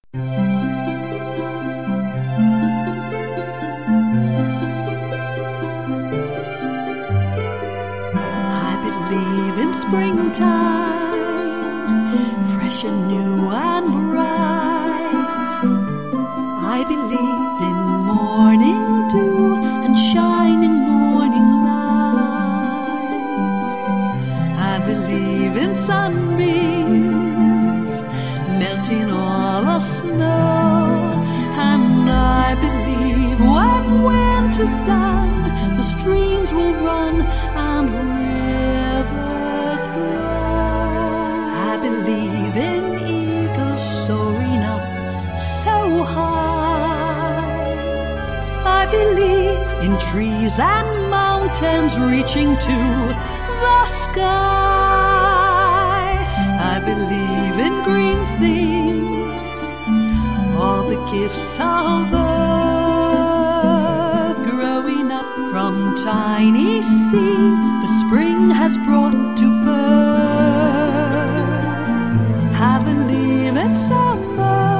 I believe in springtime, fresh and new and bright. I believe in morning dew and shining morning light. I believe in sunbeams melting all the snow, and I believe when winter's done, the streams will run and rivers flow. I believe in eagles soaring up so high. I believe in trees and mountains reaching to the sky. I believe in green things, all the gifts of earth growing up from tiny seeds the spring has brought to birth. I believe in summer,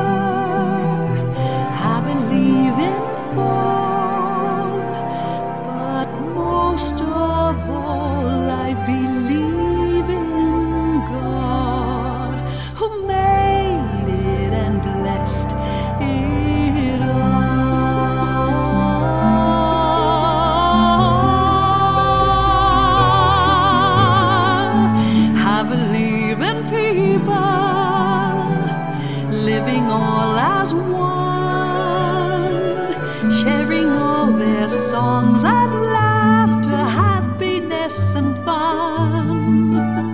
I believe in fall, but most of all I believe in God, who made it and blessed it all. I believe in people living all as one, sharing all their songs and laughter, happiness and fun.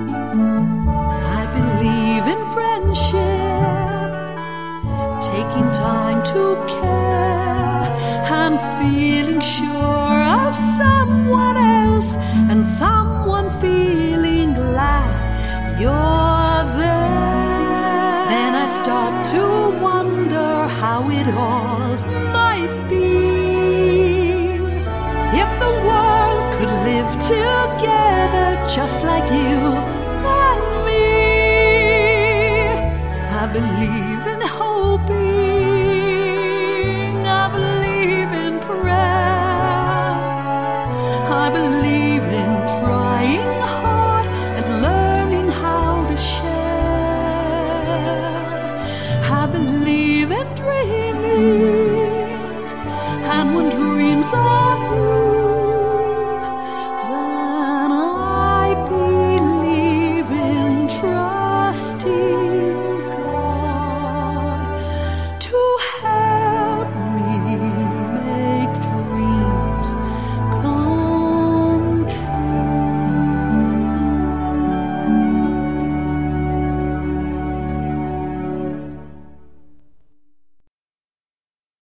I believe in friendship, taking time to care and feeling sure of someone else, and someone feeling glad you're there. Then I start to wonder how it all might be if the world could live together just like you and me. I believe in hoping, I believe in prayer, I believe in trying hard and learning how to share. I believe in dreaming, and when dreams are through,